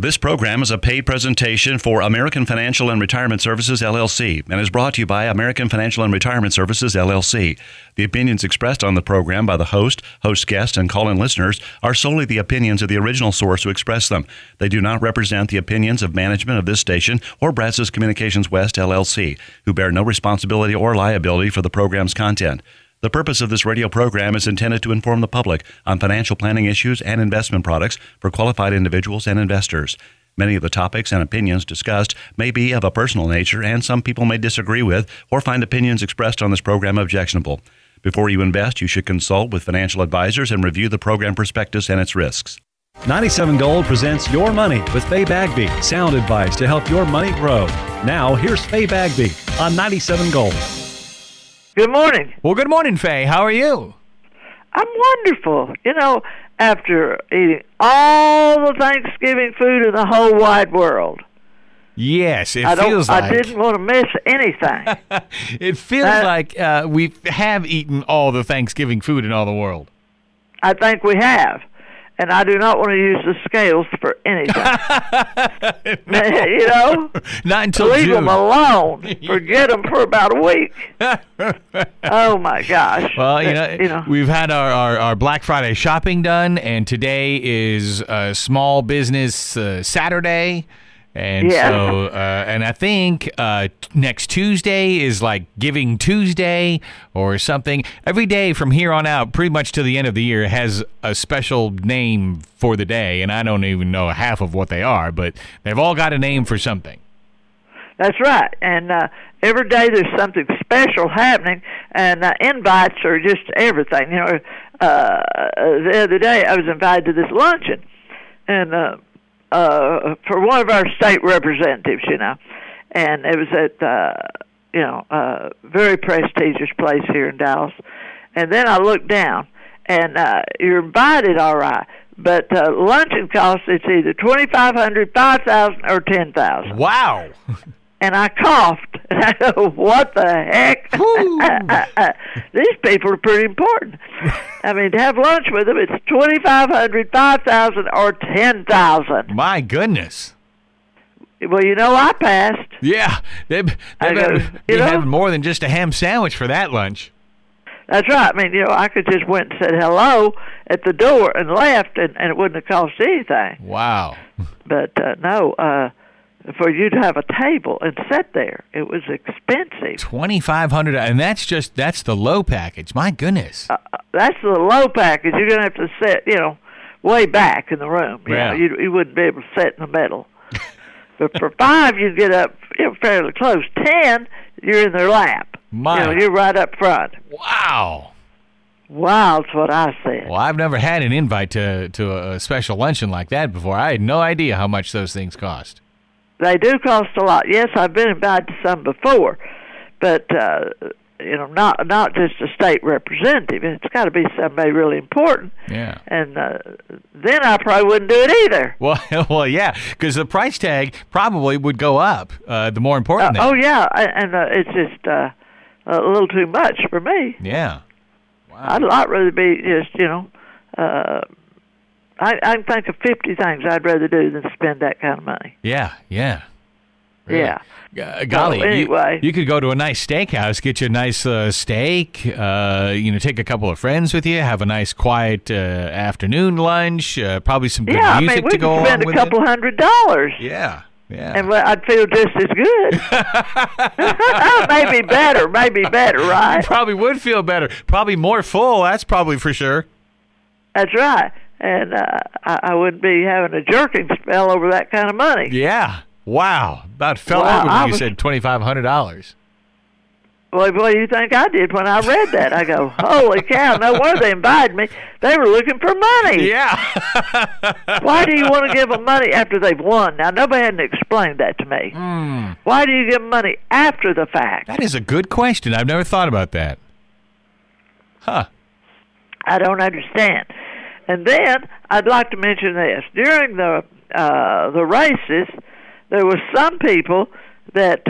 This program is a paid presentation for American Financial and Retirement Services, LLC, and is brought to you by American Financial and Retirement Services, LLC. The opinions expressed on the program by the host guests, and call-in listeners are solely the opinions of the original source who expressed them. They do not represent the opinions of management of this station or Brazos Communications West, LLC, who bear no responsibility or liability for the program's content. The purpose of this radio program is intended to inform the public on financial planning issues and investment products for qualified individuals and investors. Many of the topics and opinions discussed may be of a personal nature, and some people may disagree with or find opinions expressed on this program objectionable. Before you invest, you should consult with financial advisors and review the program prospectus and its risks. 97 Gold presents Your Money with Faye Bagby. Sound advice to help your money grow. Now, here's Faye Bagby on 97 Gold. Good morning. Well, good morning, Faye. How are you? I'm wonderful. You know, after eating all the Thanksgiving food in the whole wide world. Yes, it feels like... I didn't want to miss anything. It feels like we have eaten all the Thanksgiving food in all the world. I think we have. And I do not want to use the scales for anything. You know? Not until Leave June. them alone. Forget them for about a week. Oh, my gosh. Well, you know, we've had our Black Friday shopping done, and today is Small Business Saturday. And so, and I think next Tuesday is like Giving Tuesday or something. Every day from here on out, pretty much to the end of the year, has a special name for the day, and I don't even know half of what they are, but they've all got a name for something. That's right, and every day there's something special happening, and invites are just everything. You know, the other day I was invited to this luncheon, and for one of our state representatives, you know, and it was at, a very prestigious place here in Dallas. And then I looked down, and you're invited, all right, but luncheon costs, it's either $2,500, $5,000, or $10,000. Wow. And I coughed, and I go, what the heck? These people are pretty important. I mean, to have lunch with them, it's $2,500, $5,000, or $10,000. My goodness. Well, you know, I passed. Yeah, they better be having more than just a ham sandwich for that lunch. That's right. I mean, you know, I could just went and said hello at the door and left, and it wouldn't have cost anything. Wow. But, no, for you to have a table and sit there, it was expensive. $2,500, and that's the low package. My goodness. That's the low package. You're going to have to sit, you know, way back in the room. You know, you wouldn't be able to sit in the middle. But for $5, you get up, you know, fairly close. $10, you're in their lap. You know, you're right up front. Wow. Wow, that's what I said. Well, I've never had an invite to a special luncheon like that before. I had no idea how much those things cost. They do cost a lot. Yes, I've been invited to some before, but you know, not just a state representative. It's got to be somebody really important. Yeah. And then I probably wouldn't do it either. Well, yeah, because the price tag probably would go up. The more important thing. Oh yeah, and it's just a little too much for me. Yeah. Wow. I'd a lot rather be just, you know. I can think of 50 things I'd rather do than spend that kind of money. Yeah. Really. Yeah. Golly, so anyway. You could go to a nice steakhouse, get you a nice steak, take a couple of friends with you, have a nice quiet afternoon lunch, probably some good music to go along with it. Yeah, I mean, we could spend a couple $100. Yeah. And I'd feel just as good. Maybe better, right? You probably would feel better. Probably more full, that's probably for sure. That's right. And I wouldn't be having a jerking spell over that kind of money. Yeah. Wow. About fell over when you said $2,500. Well, what do you think I did when I read that? I go, holy cow, no wonder they invited me. They were looking for money. Yeah. Why do you want to give them money after they've won? Now, nobody hadn't explained that to me. Why do you give them money after the fact? That is a good question. I've never thought about that. Huh. I don't understand. And then I'd like to mention this. During the races, there were some people that,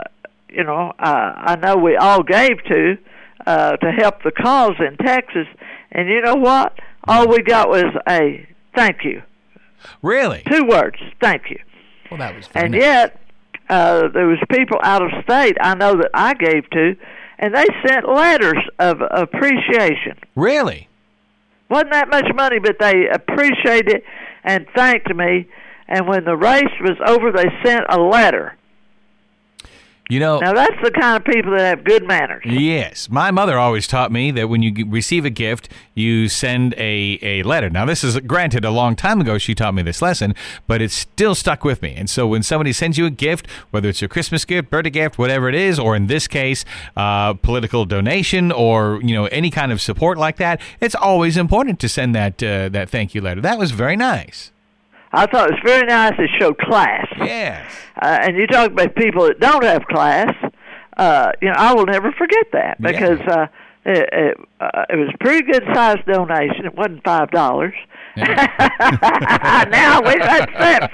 I know we all gave to help the cause in Texas. And you know what? All we got was a thank you. Really? 2 words, thank you. Well, that was very And nice. yet, there was people out of state I know that I gave to, and they sent letters of appreciation. Really? Wasn't that much money, but they appreciated it and thanked me. And when the race was over, they sent a letter. You know, Now, that's the kind of people that have good manners. yes. My mother always taught me that when you receive a gift, you send a letter. Now, this is, granted, a long time ago she taught me this lesson, but it's still stuck with me. And so when somebody sends you a gift, whether it's a Christmas gift, birthday gift, whatever it is, or in this case, political donation or, any kind of support like that, it's always important to send that thank you letter. That was very nice. I thought it was very nice. It showed class. Yes. And you talk about people that don't have class. I will never forget that because it was a pretty good sized donation. It wasn't $5. Yeah. Now we got spent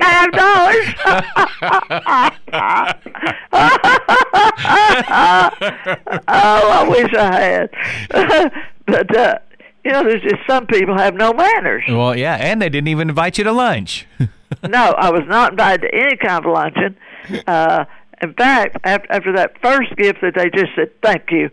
$5. Oh, I wish I had. But there's just some people have no manners. Well, yeah, and they didn't even invite you to lunch. No, I was not invited to any kind of luncheon. In fact, after that first gift that they just said thank you,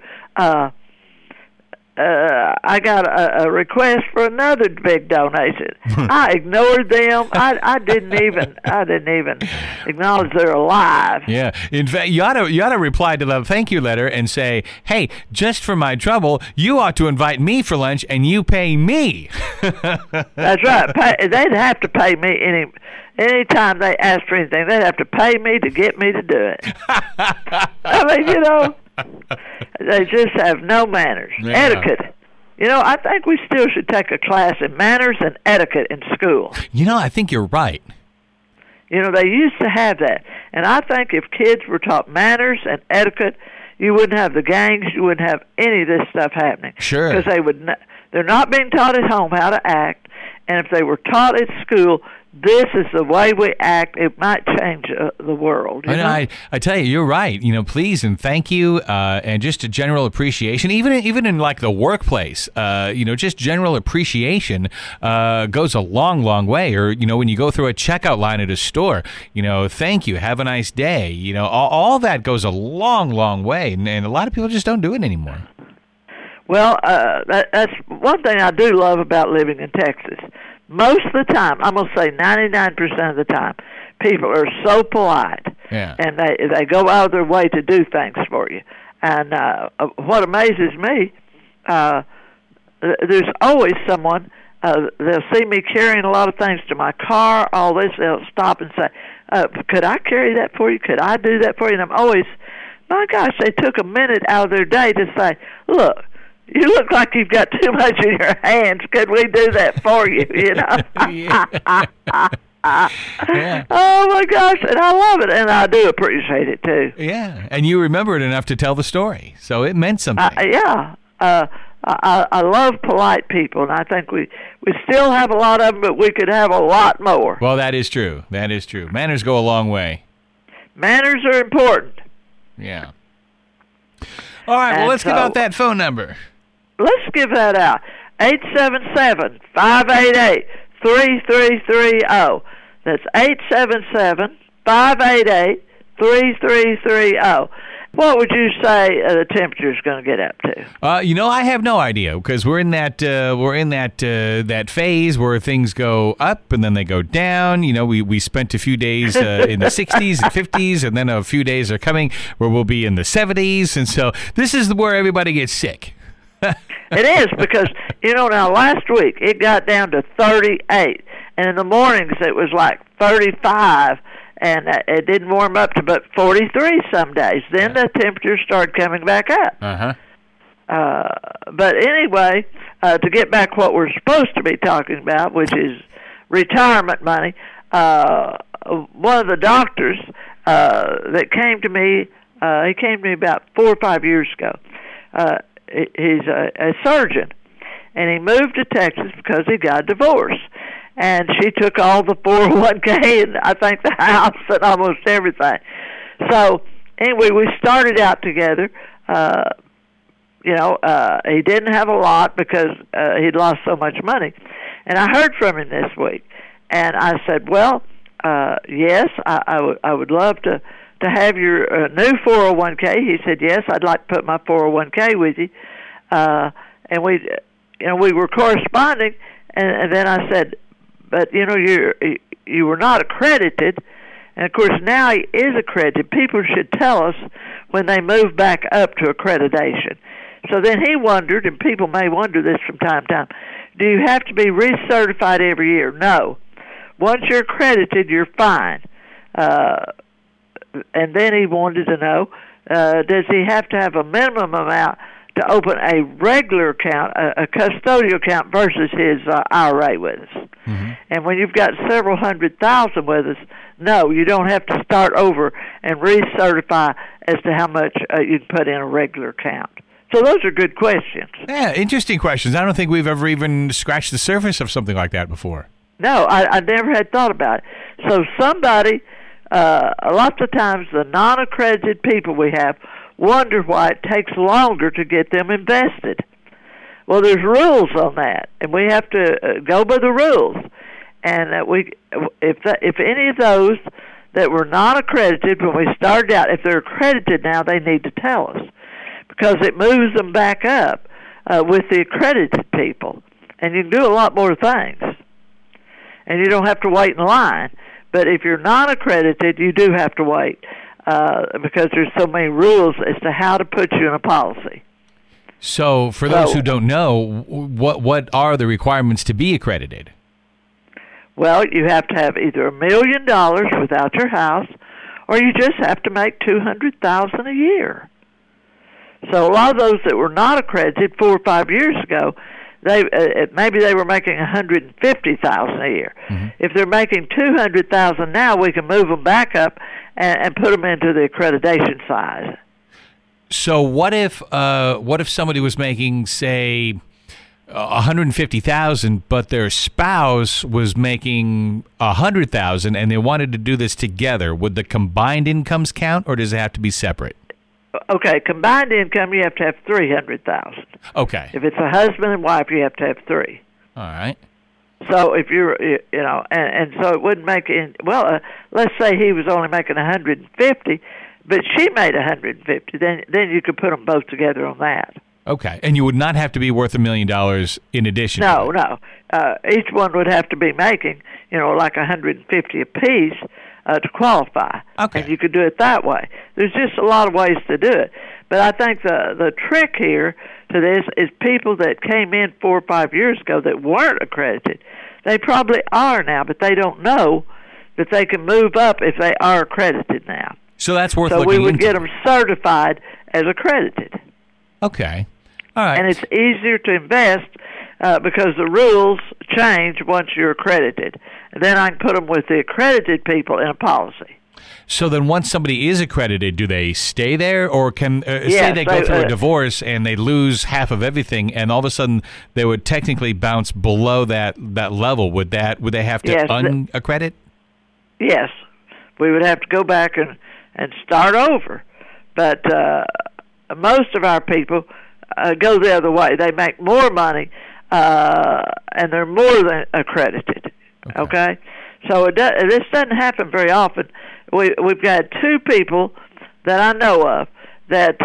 I got a request for another big donation. I ignored them. I didn't even acknowledge they're alive. Yeah. In fact, you ought to reply to the thank you letter and say, "Hey, just for my trouble, you ought to invite me for lunch and you pay me." That's right. They'd have to pay me any time they asked for anything. They'd have to pay me to get me to do it. I mean, they just have no manners. Yeah. Etiquette. I think we still should take a class in manners and etiquette in school. I think you're right. They used to have that. And I think if kids were taught manners and etiquette, you wouldn't have the gangs, you wouldn't have any of this stuff happening. Sure. Because they're not being taught at home how to act, and if they were taught at school, this is the way we act, it might change the world. I tell you, you're right. Please and thank you, and just a general appreciation, even in like the workplace. Just general appreciation goes a long, long way. Or when you go through a checkout line at a store, thank you, have a nice day. All that goes a long, long way, and a lot of people just don't do it anymore. Well, that's one thing I do love about living in Texas. Most of the time, I'm going to say 99% of the time, people are so polite, and they go out of their way to do things for you. And what amazes me, there's always someone, they'll see me carrying a lot of things to my car, all this, they'll stop and say, could I carry that for you? Could I do that for you? And I'm always, my gosh, they took a minute out of their day to say, look, you look like you've got too much in your hands. Could we do that for you? Yeah. Oh, my gosh. And I love it. And I do appreciate it, too. Yeah. And you remember it enough to tell the story. So it meant something. I love polite people. And I think we still have a lot of them, but we could have a lot more. Well, that is true. That is true. Manners go a long way. Manners are important. Yeah. All right. Well, let's give out that phone number. Let's give that out. 877-588-3330. That's 877-588-3330. What would you say the temperature is going to get up to? I have no idea because we're in that that phase where things go up and then they go down. We spent a few days in the 60s and 50s, and then a few days are coming where we'll be in the 70s, and so this is where everybody gets sick. It is because now last week it got down to 38, and in the mornings it was like 35. And it didn't warm up to but 43 some days. Then the temperature started coming back up. But anyway, to get back what we're supposed to be talking about, which is retirement money, one of the doctors that came to me, he came to me about 4 or 5 years ago. He's a surgeon, and he moved to Texas because he got divorced. And she took all the 401k and I think the house and almost everything. So anyway, we started out together. He didn't have a lot because he'd lost so much money. And I heard from him this week. And I said, well, yes, I would love to have your new 401k. He said, yes, I'd like to put my 401k with you. And we were corresponding, and then I said, but you were not accredited. And of course now he is accredited. People should tell us when they move back up to accreditation. So then he wondered, and people may wonder this from time to time, do you have to be recertified every year? No. Once you're accredited, you're fine. And then he wanted to know, does he have to have a minimum amount to open a regular account, a custodial account versus his IRA with us? Mm-hmm. And when you've got several $100,000 with us, no, you don't have to start over and recertify as to how much you can put in a regular account. So those are good questions. Yeah, interesting questions. I don't think we've ever even scratched the surface of something like that before. No, I never had thought about it. So somebody, lots of times the non-accredited people we have wonder why it takes longer to get them invested. Well, there's rules on that, and we have to go by the rules. And if any of those that were not accredited when we started out, if they're accredited now, they need to tell us, because it moves them back up with the accredited people, and you can do a lot more things, and you don't have to wait in line. But if you're not accredited, you do have to wait because there's so many rules as to how to put you in a policy. So for those who don't know, what are the requirements to be accredited? Well, you have to have either $1 million without your house, or you just have to make $200,000 a year. So a lot of those that were not accredited 4 or 5 years ago, maybe they were making $150,000 a year. Mm-hmm. If they're making $200,000 now, we can move them back up and put them into the accreditation size. So what if somebody was making, say, $150,000, but their spouse was making $100,000, and they wanted to do this together? Would the combined incomes count, or does it have to be separate? Okay, combined income, you have to have $300,000. Okay. If it's a husband and wife, you have to have $3. All right. So if you're, and so it wouldn't make it. Well, let's say he was only making $150,000, but she made $150,000. Then you could put them both together on that. Okay, and you would not have to be worth $1 million in addition. No. Each one would have to be making, like $150,000 apiece to qualify. Okay, and you could do it that way. There's just a lot of ways to do it. But I think the trick here to this is people that came in 4 or 5 years ago that weren't accredited. They probably are now, but they don't know that they can move up if they are accredited now. So that's worth looking into. So we would get them certified as accredited. Okay. All right. And it's easier to invest because the rules change once you're accredited. And then I can put them with the accredited people in a policy. So then once somebody is accredited, do they stay there, or can say they go through a divorce and they lose half of everything, and all of a sudden they would technically bounce below that level? Would they have to unaccredit? Yes. We would have to go back and start over. But most of our people go the other way. They make more money, and they're more than accredited. Okay? So this doesn't happen very often. We've got 2 people that I know of that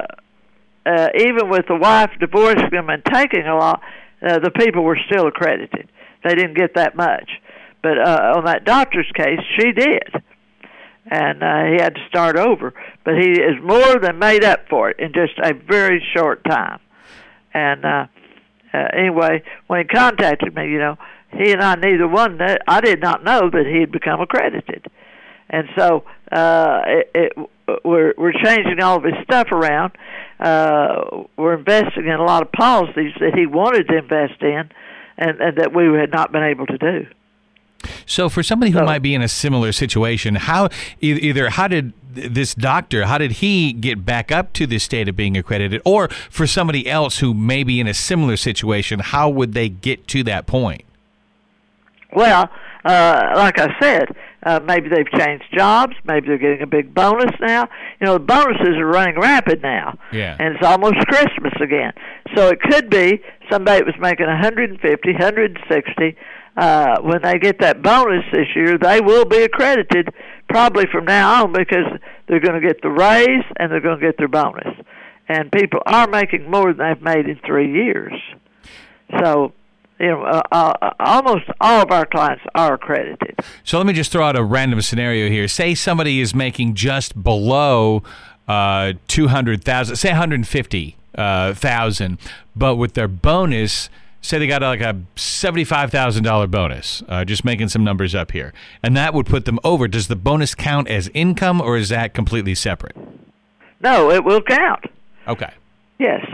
even with the wife divorcing them and taking a lot, the people were still accredited. They didn't get that much. But on that doctor's case, she did. And he had to start over. But he is more than made up for it in just a very short time. And anyway, when he contacted me, he and I neither one, I did not know that he had become accredited. And so we're changing all of his stuff around. We're investing in a lot of policies that he wanted to invest in and that we had not been able to do. So for somebody who might be in a similar situation, how did this doctor, how did he get back up to the state of being accredited? Or for somebody else who may be in a similar situation, how would they get to that point? Well, like I said, maybe they've changed jobs. Maybe they're getting a big bonus now. The bonuses are running rapid now. Yeah. And it's almost Christmas again. So it could be somebody that was making $150,000, $160,000, when they get that bonus this year, they will be accredited probably from now on, because they're going to get the raise and they're going to get their bonus. And people are making more than they've made in 3 years. So, almost all of our clients are accredited. So let me just throw out a random scenario here. Say somebody is making just below $200,000, say $150,000, but with their bonus, say they got like a $75,000 bonus, just making some numbers up here, and that would put them over. Does the bonus count as income, or is that completely separate? No, it will count. Okay. Yes.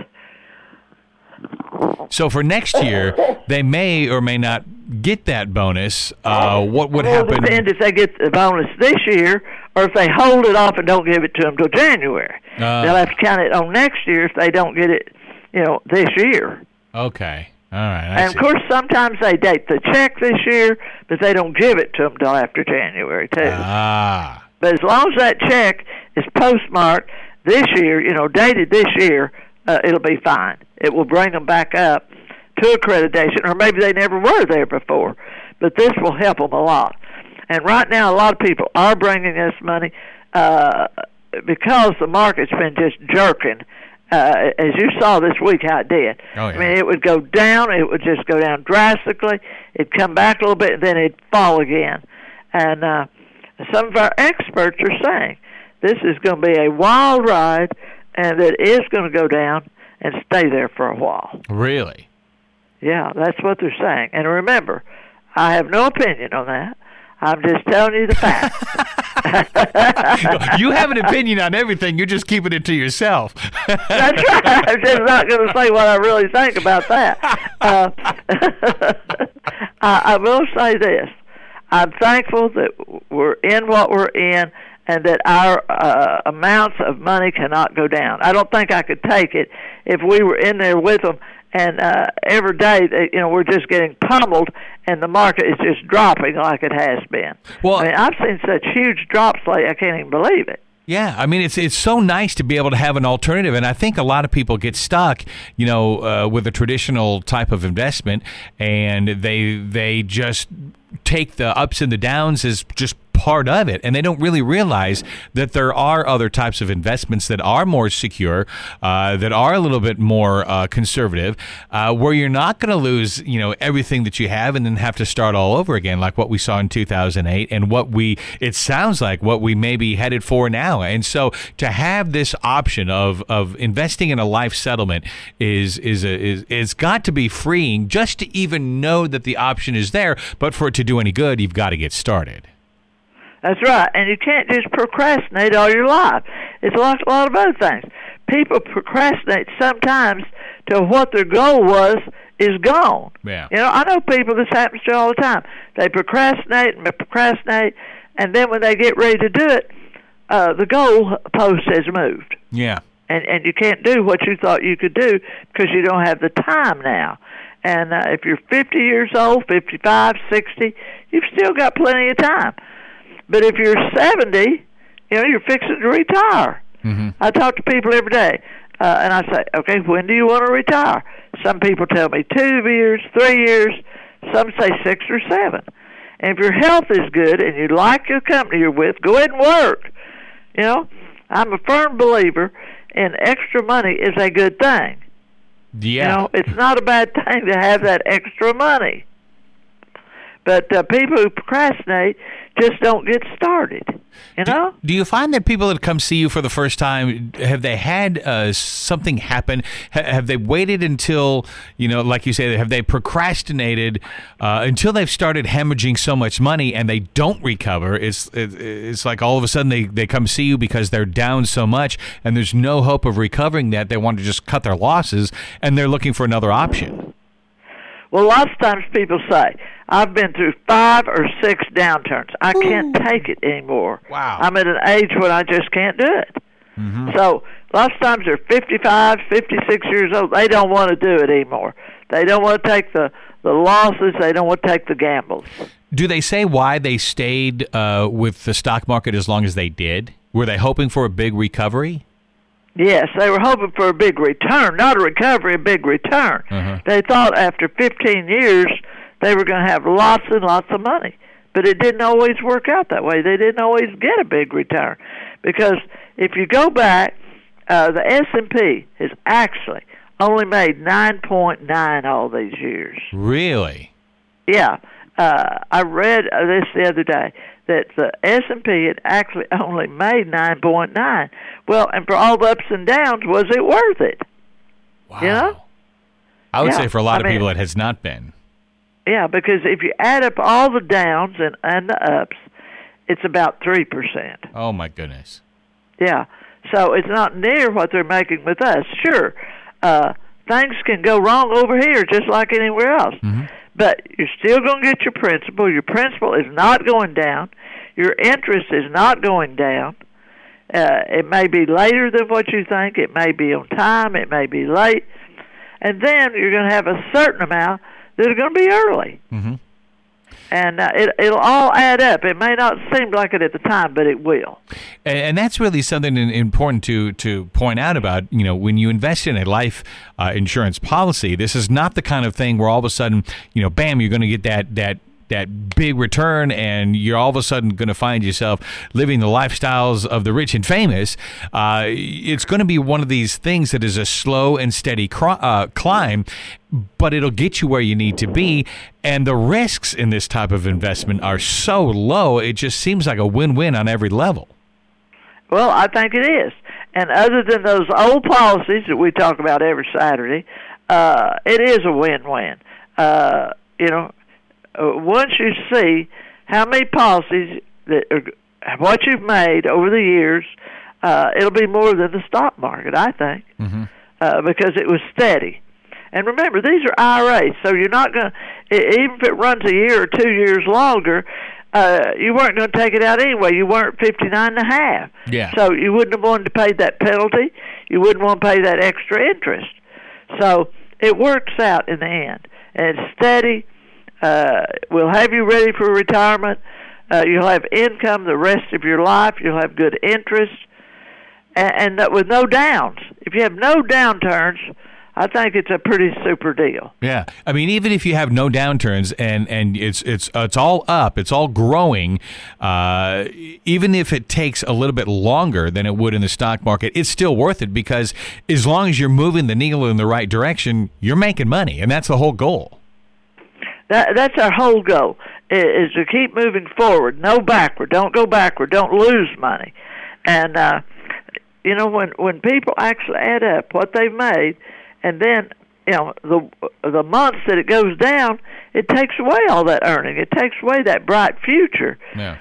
So for next year, they may or may not get that bonus. What would happen? It depends if they get the bonus this year, or if they hold it off and don't give it to them till January. They'll have to count it on next year if they don't get it, this year. Okay. All right. And, of course, sometimes they date the check this year, but they don't give it to them till after January, too. But as long as that check is postmarked this year, dated this year, it'll be fine. It will bring them back up to accreditation, or maybe they never were there before. But this will help them a lot. And right now, a lot of people are bringing us money because the market's been just jerking. As you saw this week how it did. Oh, yeah. I mean, it would go down. It would just go down drastically. It'd come back a little bit, and then it'd fall again. And some of our experts are saying this is going to be a wild ride, and that it is going to go down and stay there for a while. Really? Yeah, that's what they're saying. And remember, I have no opinion on that. I'm just telling you the facts. You have an opinion on everything. You're just keeping it to yourself. That's right. I'm just not going to say what I really think about that. I will say this. I'm thankful that we're in what we're in, and that our amounts of money cannot go down. I don't think I could take it if we were in there with them, and every day, we're just getting pummeled, and the market is just dropping like it has been. Well, I mean, I've seen such huge drops lately, I can't even believe it. Yeah, I mean, it's so nice to be able to have an alternative, and I think a lot of people get stuck, with a traditional type of investment, and they just take the ups and the downs as just part of it, and they don't really realize that there are other types of investments that are more secure, that are a little bit more conservative, where you're not going to lose, everything that you have and then have to start all over again, like what we saw in 2008, and it sounds like what we may be headed for now. And so to have this option of investing in a life settlement is got to be freeing, just to even know that the option is there. But for it to do any good, you've got to get started. That's right, and you can't just procrastinate all your life. It's a lot of other things. People procrastinate sometimes till what their goal was is gone. Yeah. I know people this happens to all the time. They procrastinate, and then when they get ready to do it, the goal post has moved. Yeah. And you can't do what you thought you could do because you don't have the time now. And if you're 50 years old, 55, 60, you've still got plenty of time. But if you're 70, you're fixing to retire. Mm-hmm. I talk to people every day, and I say, okay, when do you want to retire? Some people tell me 2 years, 3 years. Some say 6 or 7. And if your health is good and you like your company you're with, go ahead and work. I'm a firm believer in extra money is a good thing. Yeah. It's not a bad thing to have that extra money. But people who procrastinate just don't get started, Do you find that people that come see you for the first time, have they had something happen? Have they waited until, like you say, have they procrastinated until they've started hemorrhaging so much money and they don't recover? It's like all of a sudden they come see you because they're down so much and there's no hope of recovering that. They want to just cut their losses and they're looking for another option. Well, lots of times people say, I've been through 5 or 6 downturns. I can't take it anymore. Wow. I'm at an age when I just can't do it. Mm-hmm. So lots of times they're 55, 56 years old. They don't want to do it anymore. They don't want to take the losses. They don't want to take the gambles. Do they say why they stayed with the stock market as long as they did? Were they hoping for a big recovery? Yes, they were hoping for a big return, not a recovery, a big return. Uh-huh. They thought after 15 years they were going to have lots and lots of money. But it didn't always work out that way. They didn't always get a big return. Because if you go back, the S&P has actually only made 9.9 all these years. Really? Yeah. I read this the other day, that the S&P had actually only made 9.9. Well, and for all the ups and downs, was it worth it? Wow. You know? I would say for a lot of people it has not been. Yeah, because if you add up all the downs and the ups, it's about 3%. Oh, my goodness. Yeah. So it's not near what they're making with us. Sure, things can go wrong over here just like anywhere else. Mm-hmm. But you're still going to get your principal. Your principal is not going down. Your interest is not going down. It may be later than what you think. It may be on time. It may be late. And then you're going to have a certain amount that are going to be early. Mm-hmm. And it'll all add up. It may not seem like it at the time, but it will. And that's really something important to point out about, when you invest in a life insurance policy, this is not the kind of thing where all of a sudden, bam, you're going to get that big return, and you're all of a sudden going to find yourself living the lifestyles of the rich and famous. It's going to be one of these things that is a slow and steady climb, but it'll get you where you need to be. And the risks in this type of investment are so low, it just seems like a win-win on every level. Well, I think it is. And other than those old policies that we talk about every Saturday, it is a win-win. Once you see how many policies what you've made over the years, it'll be more than the stock market, I think, because it was steady. And remember, these are IRAs, so you're not going to, even if it runs a year or 2 years longer, you weren't going to take it out anyway. You weren't 59 and a half. Yeah. So you wouldn't have wanted to pay that penalty. You wouldn't want to pay that extra interest. So it works out in the end. And it's steady. We'll have you ready for retirement. You'll have income the rest of your life. You'll have good interest. And with no downs. If you have no downturns, I think it's a pretty super deal. Yeah, I mean, even if you have no downturns and it's all up, it's all growing. Even if it takes a little bit longer than it would in the stock market, it's still worth it, because as long as you're moving the needle in the right direction, you're making money, and that's the whole goal. That's our whole goal, is to keep moving forward, no backward. Don't go backward. Don't lose money. And when people actually add up what they've made. And then, the months that it goes down, it takes away all that earning. It takes away that bright future. Yeah.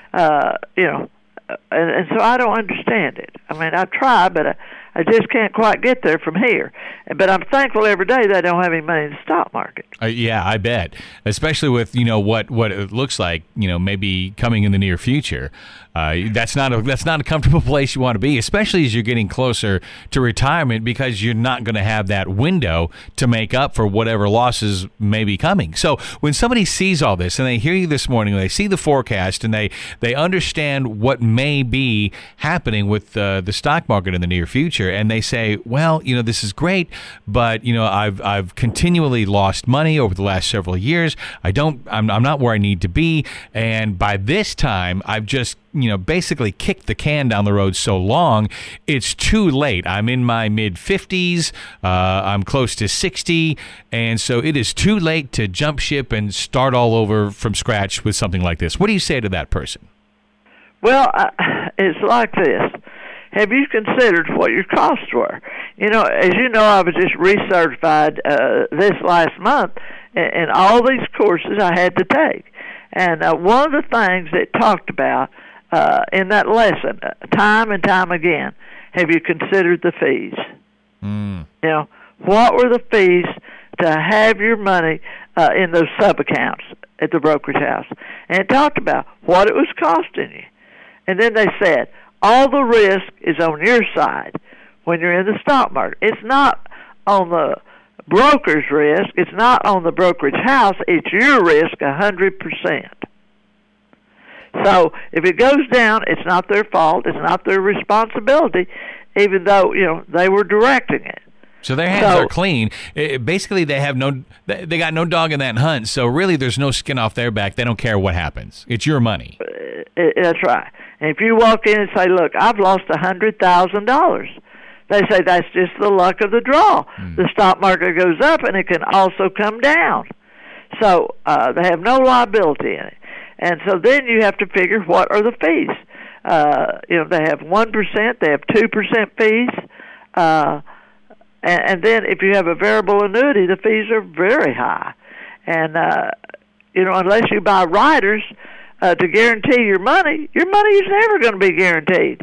And so I don't understand it. I mean, I try, but I just can't quite get there from here. But I'm thankful every day that I don't have any money in the stock market. Yeah, I bet. Especially with, what it looks like, maybe coming in the near future. That's not a comfortable place you want to be, especially as you're getting closer to retirement, because you're not going to have that window to make up for whatever losses may be coming. So when somebody sees all this and they hear you this morning, they see the forecast, and they understand what may be happening with the stock market in the near future, and they say, well, this is great, but I've continually lost money over the last several years. I'm not where I need to be, and by this time I've just basically kicked the can down the road so long, it's too late. I'm in my mid-50s. I'm close to 60, and so it is too late to jump ship and start all over from scratch with something like this. What do you say to that person? Well, it's like this. Have you considered what your costs were? As you know, I was just recertified this last month, and all these courses I had to take. And one of the things that talked about in that lesson, time and time again, have you considered the fees? What were the fees to have your money in those sub-accounts at the brokerage house? And it talked about what it was costing you. And then they said, all the risk is on your side when you're in the stock market. It's not on the broker's risk. It's not on the brokerage house. It's your risk 100%. So if it goes down, it's not their fault. It's not their responsibility, even though, they were directing it. So their hands are clean. Basically, they got no dog in that hunt. So really, there's no skin off their back. They don't care what happens. It's your money. That's right. And if you walk in and say, "Look, I've lost $100,000," they say that's just the luck of the draw. The stock market goes up, and it can also come down. So they have no liability in it. And so then you have to figure, what are the fees? They have 1%, they have 2% fees. And then if you have a variable annuity, the fees are very high. And, unless you buy riders to guarantee your money is never going to be guaranteed.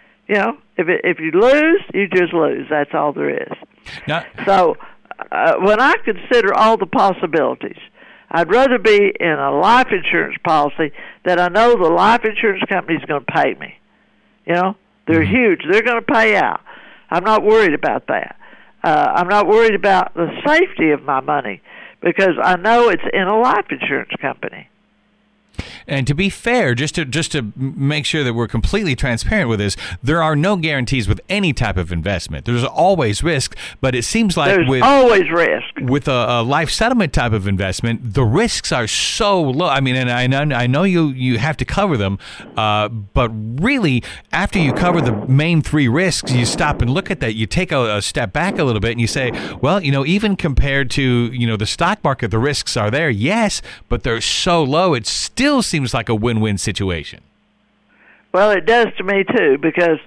If you lose, you just lose. That's all there is. So when I consider all the possibilities, I'd rather be in a life insurance policy that I know the life insurance company is going to pay me. They're huge. They're going to pay out. I'm not worried about that. I'm not worried about the safety of my money because I know it's in a life insurance company. And to be fair, just to make sure that we're completely transparent with this, there are no guarantees with any type of investment. There's always risk, but it seems like there's always risk. With a life settlement type of investment, the risks are so low. I mean, and I know you have to cover them, but really, after you cover the main three risks, you stop and look at that. You take a step back a little bit, and you say, well, even compared to the stock market, the risks are there, yes, but they're so low. It still seems like a win-win situation. Well, it does to me too, because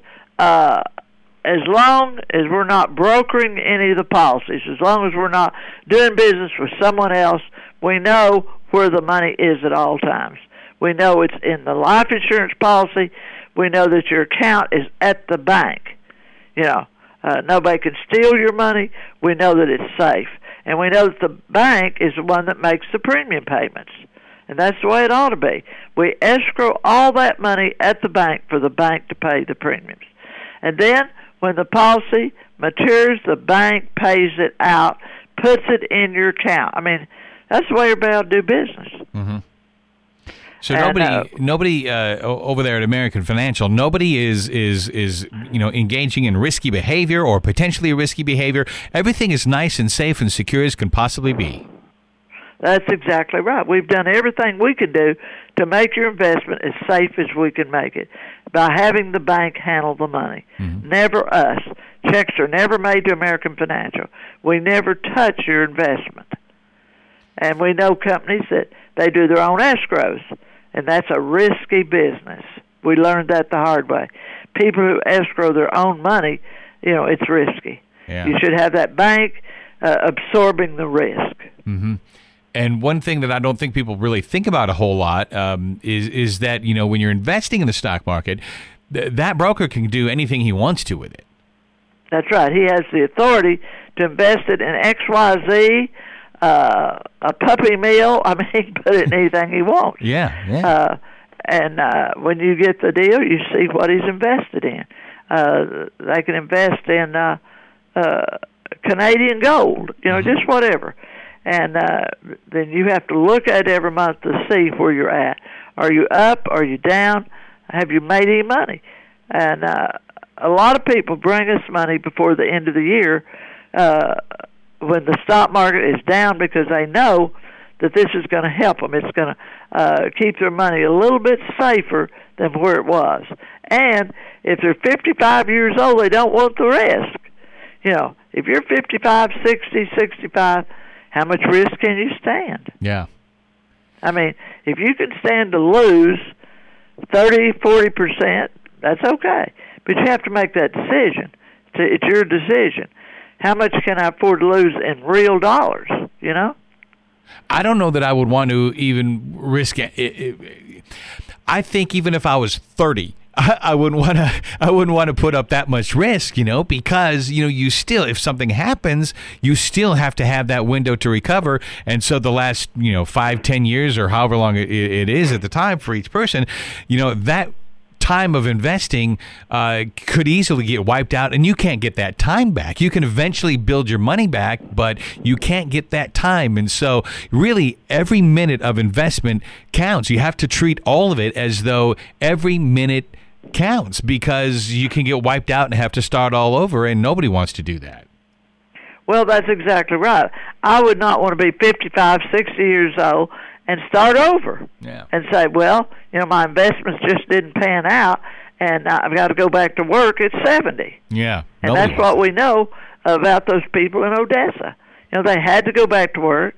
as long as we're not brokering any of the policies, as long as we're not doing business with someone else, we know where the money is at all times. We know it's in the life insurance policy. We know that your account is at the bank. Nobody can steal your money. We know that it's safe. And we know that the bank is the one that makes the premium payments. And that's the way it ought to be. We escrow all that money at the bank for the bank to pay the premiums. And then when the policy matures, the bank pays it out, puts it in your account. I mean, that's the way everybody ought to do business. Mm-hmm. So nobody over there at American Financial, nobody is engaging in risky behavior or potentially risky behavior. Everything is nice and safe and secure as can possibly be. That's exactly right. We've done everything we can do to make your investment as safe as we can make it by having the bank handle the money. Mm-hmm. Never us. Checks are never made to American Financial. We never touch your investment. And we know companies that they do their own escrows, and that's a risky business. We learned that the hard way. People who escrow their own money, it's risky. Yeah. You should have that bank absorbing the risk. Mm-hmm. And one thing that I don't think people really think about a whole lot is that, when you're investing in the stock market, that broker can do anything he wants to with it. That's right. He has the authority to invest it in XYZ, a puppy mill. I mean, he can put it in anything he wants. Yeah. And when you get the deal, you see what he's invested in. They can invest in Canadian gold, just whatever. And then you have to look at it every month to see where you're at. Are you up? Are you down? Have you made any money? And a lot of people bring us money before the end of the year when the stock market is down because they know that this is going to help them. It's going to keep their money a little bit safer than where it was. And if they're 55 years old, they don't want the risk. If you're 55, 60, 65, how much risk can you stand? Yeah. I mean, if you can stand to lose 30, 40%, that's okay. But you have to make that decision. It's your decision. How much can I afford to lose in real dollars, I don't know that I would want to even risk it. I think even if I was 30, I wouldn't want to put up that much risk, because you still, if something happens, you still have to have that window to recover. And so the last 5-10 years or however long it is at the time for each person, that time of investing could easily get wiped out, and you can't get that time back. You can eventually build your money back, but you can't get that time. And so really every minute of investment counts. You have to treat all of it as though every minute counts, because you can get wiped out and have to start all over, and nobody wants to do that. Well, that's exactly right. I would not want to be 55, 60 years old and start over and say, well, my investments just didn't pan out, and I've got to go back to work at 70. Yeah. And that's what we know about those people in Odessa. They had to go back to work.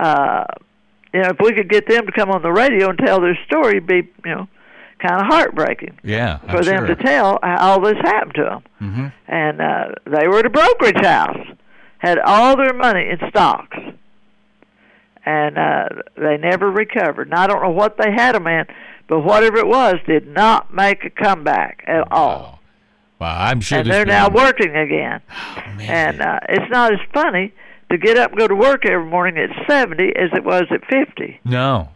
If we could get them to come on the radio and tell their story, it'd be, kind of heartbreaking for them to tell how all this happened to them. Mm-hmm. And they were at a brokerage house, had all their money in stocks, and they never recovered. And I don't know what they had them in, but whatever it was did not make a comeback at all. Wow, I'm sure. And they're now working again. Oh, and it's not as funny to get up and go to work every morning at 70 as it was at 50. No.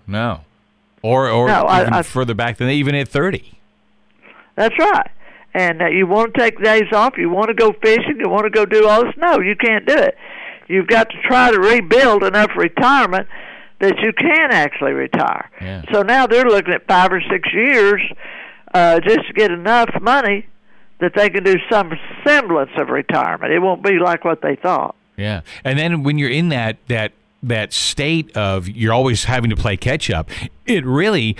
Or even further back than even at 30. That's right. And you want to take days off, you want to go fishing, you want to go do all this. No, you can't do it. You've got to try to rebuild enough retirement that you can actually retire. Yeah. So now they're looking at 5 or 6 years just to get enough money that they can do some semblance of retirement. It won't be like what they thought. Yeah. And then when you're in that state of you're always having to play catch up, it really,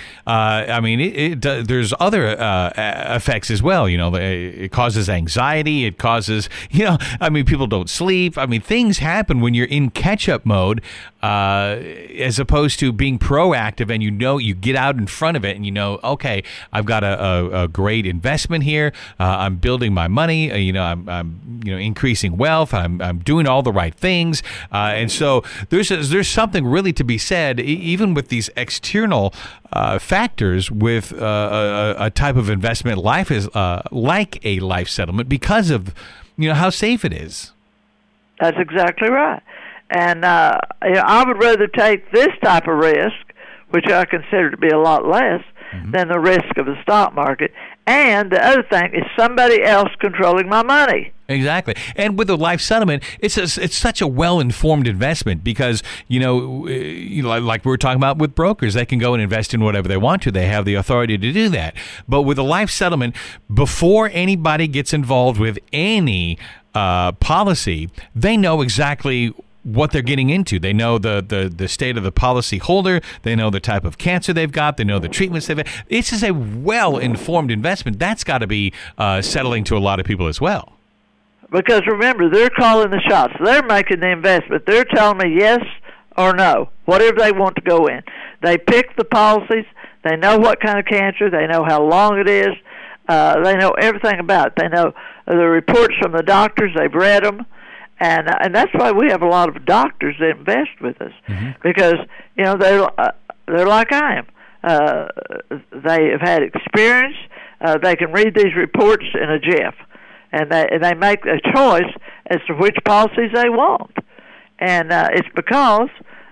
there's other effects as well. It causes anxiety. It causes, people don't sleep. Things happen when you're in catch up mode, as opposed to being proactive and you get out in front of it and okay, I've got a great investment here. I'm building my money. I'm increasing wealth. I'm doing all the right things. And so there's something really to be said, even with these external factors with a type of investment life is like a life settlement because of how safe it is. That's exactly right. And I would rather take this type of risk, which I consider to be a lot less than the risk of the stock market. And the other thing is somebody else controlling my money. Exactly. And with a life settlement, it's such a well-informed investment because, like we were talking about with brokers, they can go and invest in whatever they want to. They have the authority to do that. But with a life settlement, before anybody gets involved with any policy, they know exactly what they're getting into. They know the state of the policy holder. They know the type of cancer they've got. They know the treatments they've had. This is a well-informed investment. That's got to be settling to a lot of people as well. Because remember, they're calling the shots. They're making the investment. They're telling me yes or no, whatever they want to go in. They pick the policies. They know what kind of cancer. They know how long it is. They know everything about it. They know the reports from the doctors. They've read them. And that's why we have a lot of doctors that invest with us, because they're like I am. They have had experience. They can read these reports in a jiff, and they make a choice as to which policies they want. And it's because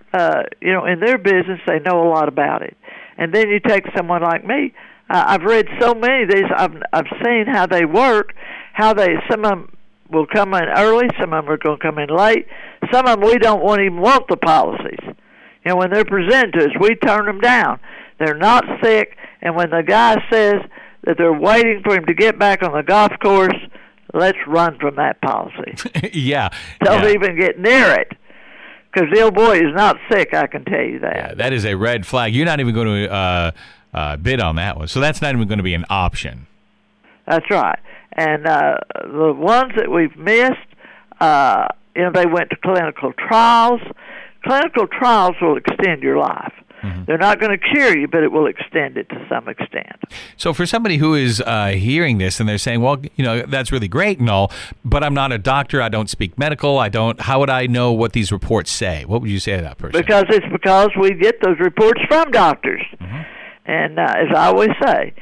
in their business they know a lot about it. And then you take someone like me. I've read so many of these. I've seen how they work. Some of them will come in early, some of them are going to come in late. Some of them we don't even want the policies. When they're presented to us, we turn them down. They're not sick, and when the guy says that they're waiting for him to get back on the golf course, let's run from that policy. Don't even get near it, because the old boy is not sick, I can tell you that. Yeah, that is a red flag. You're not even going to bid on that one, so that's not even going to be an option. That's right. And the ones that we've missed, they went to clinical trials. Clinical trials will extend your life. They're not going to cure you, but it will extend it to some extent. So for somebody who is hearing this and they're saying, well, that's really great and all, but I'm not a doctor, I don't speak medical, how would I know what these reports say? What would you say to that person? Because we get those reports from doctors. And as I always say,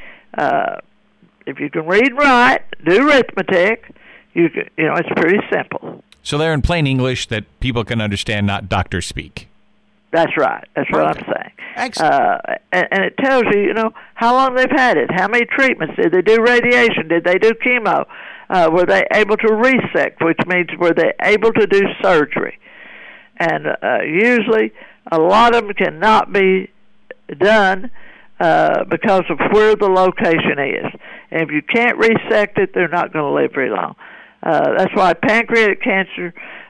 if you can read and write, do arithmetic, it's pretty simple. So they're in plain English that people can understand, not doctor speak. That's right. That's what I'm saying. Excellent. And it tells you, how long they've had it, how many treatments, did they do radiation, did they do chemo, were they able to resect, which means were they able to do surgery. And usually a lot of them cannot be done because of where the location is. And if you can't resect it, they're not going to live very long. That's why pancreatic cancer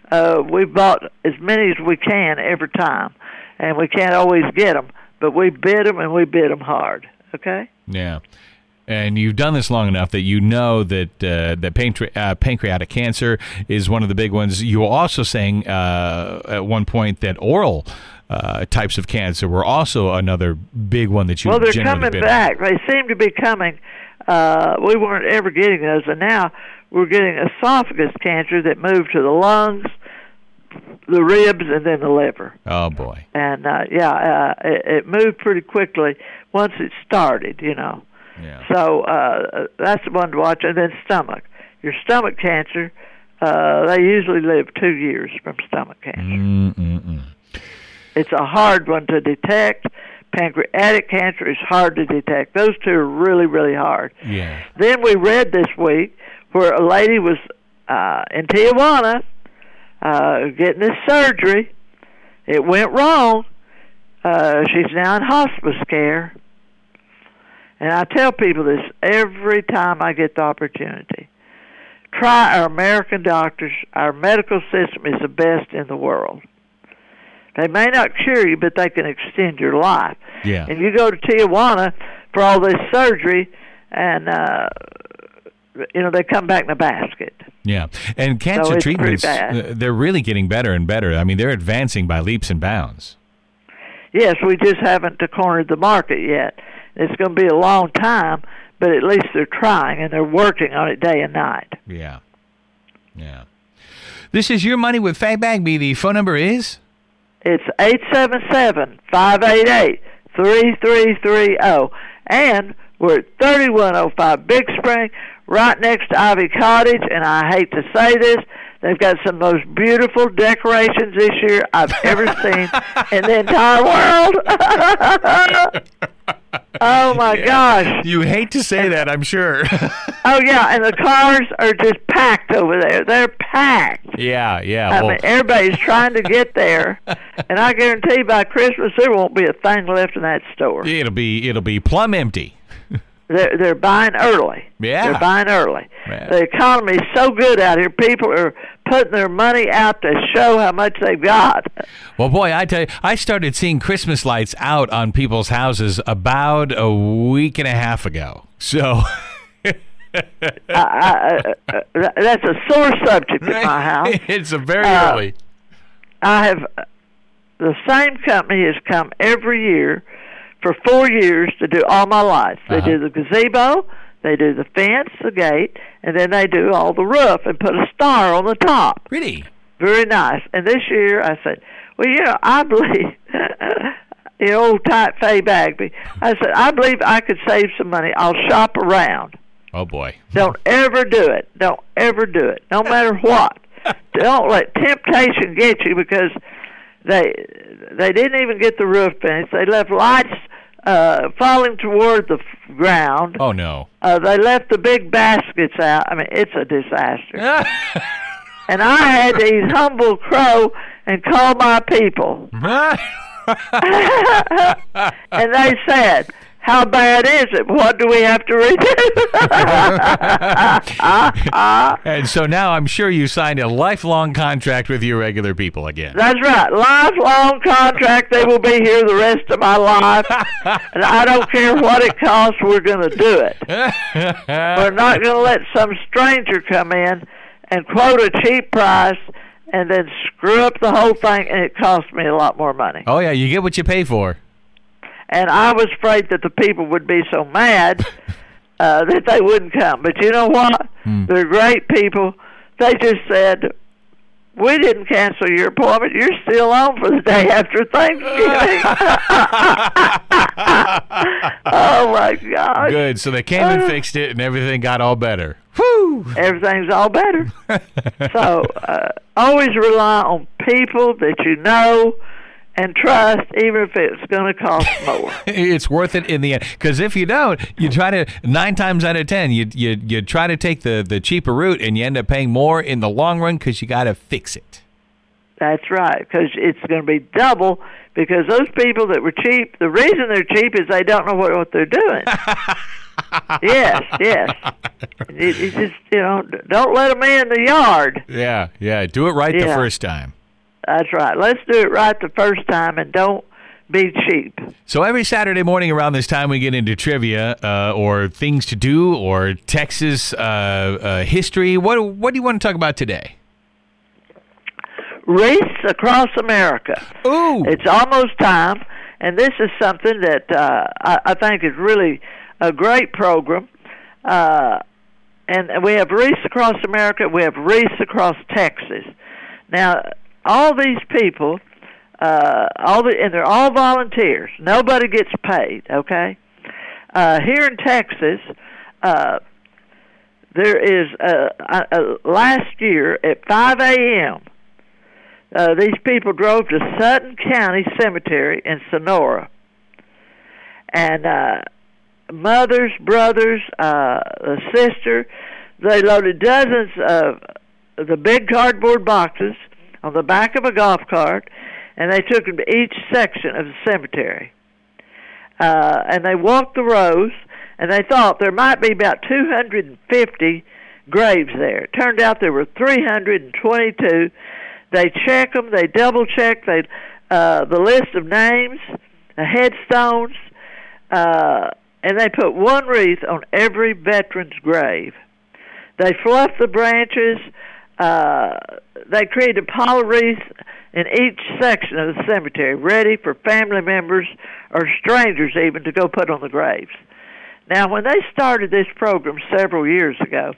we bought as many as we can every time, and we can't always get them, but we bid them, and we bid them hard. Okay? Yeah. And you've done this long enough that you know that pancreatic cancer is one of the big ones. You were also saying at one point that oral types of cancer were also another big one that you Well, they're generally coming bid back. They seem to be coming. We weren't ever getting those, and now we're getting esophagus cancer that moved to the lungs, the ribs, and then the liver. Oh, boy. And, it moved pretty quickly once it started, you know. Yeah. So that's the one to watch. And then stomach. Your stomach cancer, they usually live 2 years from stomach cancer. It's a hard one to detect. Pancreatic cancer is hard to detect. Those two are really, really hard. Yeah. Then we read this week where a lady was in Tijuana getting this surgery. It went wrong. She's now in hospice care. And I tell people this every time I get the opportunity. Try our American doctors. Our medical system is the best in the world. They may not cure you, but they can extend your life. Yeah. And you go to Tijuana for all this surgery, and they come back in a basket. Yeah. And cancer it's treatments, pretty bad. they're really getting better and better. I mean, they're advancing by leaps and bounds. Yes, we just haven't cornered the market yet. It's going to be a long time, but at least they're trying, and they're working on it day and night. Yeah. Yeah. This is Your Money with Faye Bagby. The phone number is? It's 877-588-3330. And we're at 3105 Big Spring, right next to Ivy Cottage, and I hate to say this, they've got some of the most beautiful decorations this year I've ever seen in the entire world. Oh, my gosh. You hate to say that, I'm sure. Oh, yeah, and the cars are just packed over there. They're packed. Yeah. I mean, everybody's trying to get there, and I guarantee by Christmas there won't be a thing left in that store. It'll be plumb empty. They're buying early. Yeah. They're buying early. Yeah. The economy is so good out here. People are putting their money out to show how much they've got. Well, boy, I tell you, I started seeing Christmas lights out on people's houses about a week and a half ago. So That's a sore subject in my house. It's a very early. I have the same company has come every year for 4 years to do all my lights. They do the gazebo, they do the fence, the gate, and then they do all the roof and put a star on the top. Really? Very nice. And this year I said, well, I believe, old tight Faye Bagby, I said, I believe I could save some money. I'll shop around. Oh, boy. Don't ever do it. Don't ever do it, no matter what. Don't let temptation get you, because they didn't even get the roof finished. They left lights falling toward the ground. Oh, no. They left the big baskets out. I mean, it's a disaster. And I had to eat humble crow and call my people. And they said, how bad is it? What do we have to redo? And so now I'm sure you signed a lifelong contract with your regular people again. That's right. Lifelong contract. They will be here the rest of my life. And I don't care what it costs, we're going to do it. We're not going to let some stranger come in and quote a cheap price and then screw up the whole thing, and it costs me a lot more money. Oh, yeah, you get what you pay for. And I was afraid that the people would be so mad that they wouldn't come. But you know what? They're great people. They just said, we didn't cancel your appointment. You're still on for the day after Thanksgiving. Oh, my God. Good. So they came and fixed it, and everything got all better. Whew. Everything's all better. So always rely on people that you know and trust, even if it's going to cost more. It's worth it in the end. Because if you don't, you try to, 9 times out of 10, you try to take the cheaper route, and you end up paying more in the long run because you got to fix it. That's right, because it's going to be double, because those people that were cheap, the reason they're cheap is they don't know what they're doing. Yes. You just, don't let them in the yard. Yeah. Do it right the first time. That's right. Let's do it right the first time, and don't be cheap. So every Saturday morning around this time, we get into trivia or things to do or Texas history. What do you want to talk about today? Wreaths across America. Ooh. It's almost time, and this is something that I think is really a great program. And we have Wreaths across America. We have Wreaths across Texas. Now, all these people, and they're all volunteers. Nobody gets paid, okay? Here in Texas, there is, last year at 5 a.m., these people drove to Sutton County Cemetery in Sonora. And mothers, brothers, a sister, they loaded dozens of the big cardboard boxes on the back of a golf cart, and they took them to each section of the cemetery. And they walked the rows, and they thought there might be about 250 graves there. It turned out there were 322. They check them, they double-check the list of names, the headstones, and they put one wreath on every veteran's grave. They fluff the branches. They create a pile of wreaths in each section of the cemetery, ready for family members or strangers even to go put on the graves. Now, when they started this program several years ago,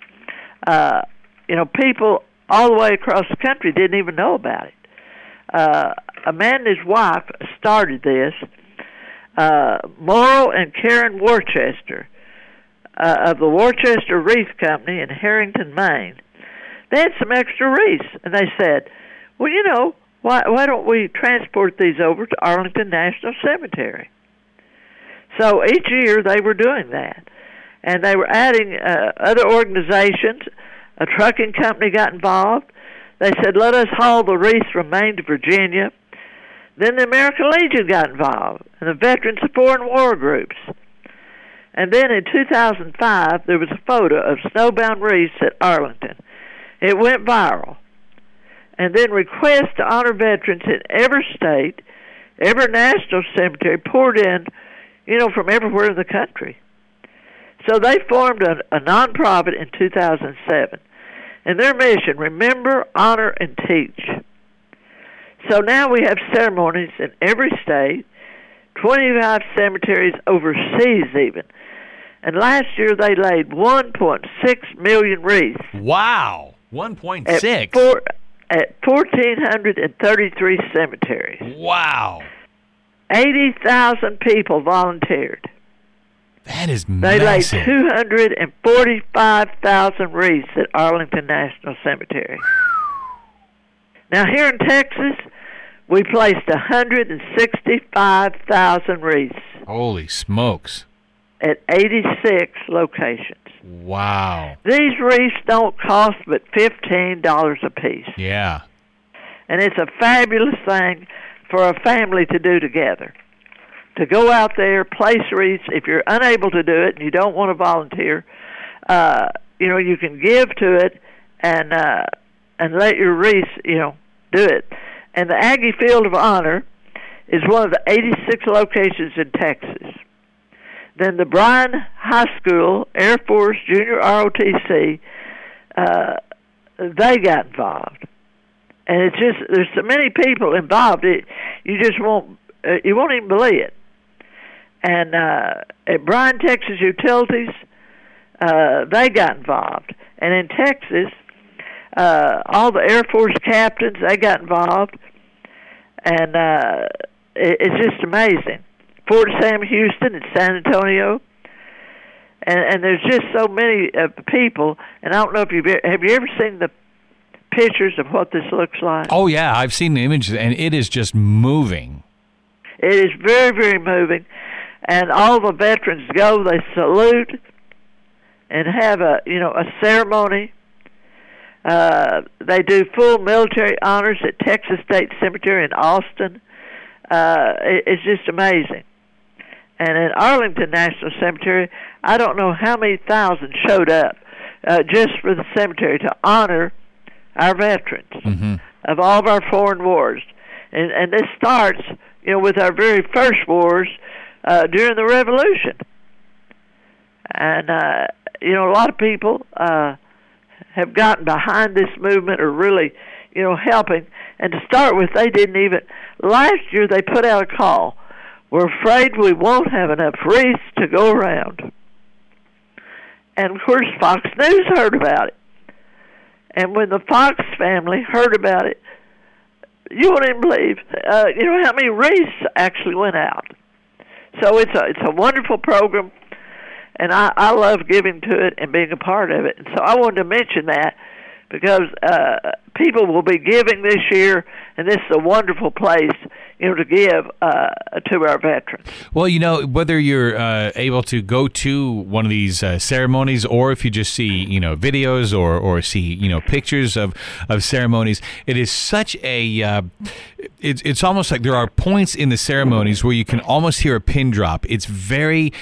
people all the way across the country didn't even know about it. A man and his wife started this, Morrow and Karen Worcester, of the Worcester Wreath Company in Harrington, Maine. They had some extra wreaths, and they said, well, why don't we transport these over to Arlington National Cemetery? So each year they were doing that, and they were adding other organizations. A trucking company got involved. They said, let us haul the wreaths from Maine to Virginia. Then the American Legion got involved, and the Veterans of Foreign War Groups. And then in 2005, there was a photo of snowbound wreaths at Arlington. It went viral. And then requests to honor veterans in every state, every national cemetery poured in, from everywhere in the country. So they formed a nonprofit in 2007. And their mission, remember, honor, and teach. So now we have ceremonies in every state, 25 cemeteries overseas even. And last year they laid 1.6 million wreaths. Wow, 1.6? At 1,433 cemeteries. Wow. 80,000 people volunteered. That is They massive. laid 245,000 wreaths at Arlington National Cemetery. Now here in Texas, we placed 165,000 wreaths. Holy smokes. At 86 locations. Wow. These wreaths don't cost but $15 a piece. Yeah. And it's a fabulous thing for a family to do together. To go out there, place wreaths. If you're unable to do it and you don't want to volunteer, you can give to it and let your wreaths, do it. And the Aggie Field of Honor is one of the 86 locations in Texas. Then the Bryan High School, Air Force, Junior ROTC, they got involved. And it's just, there's so many people involved, you won't even believe it. And at Bryan Texas Utilities, they got involved. And in Texas, all the Air Force captains, they got involved. And it's just amazing. Fort Sam Houston in San Antonio. And there's just so many people. And I don't know if have you ever seen the pictures of what this looks like? Oh, yeah. I've seen the images, and it is just moving. It is very, very moving. And all the veterans go, they salute and have a ceremony. They do full military honors at Texas State Cemetery in Austin. It's just amazing. And in Arlington National Cemetery, I don't know how many thousands showed up just for the cemetery to honor our veterans of all of our foreign wars. And this starts, with our very first wars during the Revolution. And, a lot of people have gotten behind this movement or really, helping. And to start with, they didn't even, last year they put out a call. We're afraid we won't have enough wreaths to go around. And, of course, Fox News heard about it. And when the Fox family heard about it, you won't even believe, how many wreaths actually went out. So it's a wonderful program, and I love giving to it and being a part of it. And so I wanted to mention that because people will be giving this year, and this is a wonderful place, to give to our veterans. Well, whether you're able to go to one of these ceremonies, or if you just see, videos or see, pictures of ceremonies, it is such a, it's almost like there are points in the ceremonies where you can almost hear a pin drop. It's a very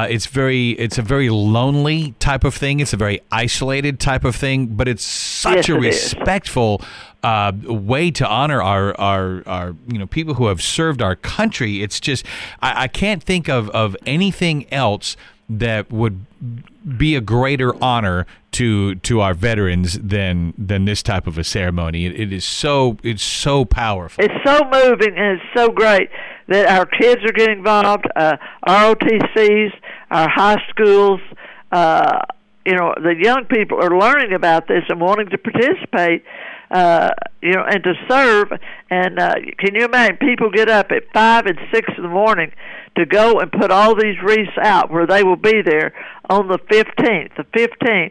lonely type of thing. It's a very isolated type of thing, but it's such a respectful way to honor our people who have served our country. It's just I can't think of anything else that would be a greater honor to our veterans than this type of a ceremony. It's so powerful. It's so moving, and it's so great that our kids are getting involved, ROTCs, our high schools, the young people are learning about this and wanting to participate, and to serve. And can you imagine people get up at 5 and 6 in the morning to go and put all these wreaths out where they will be there on the 15th. The 15th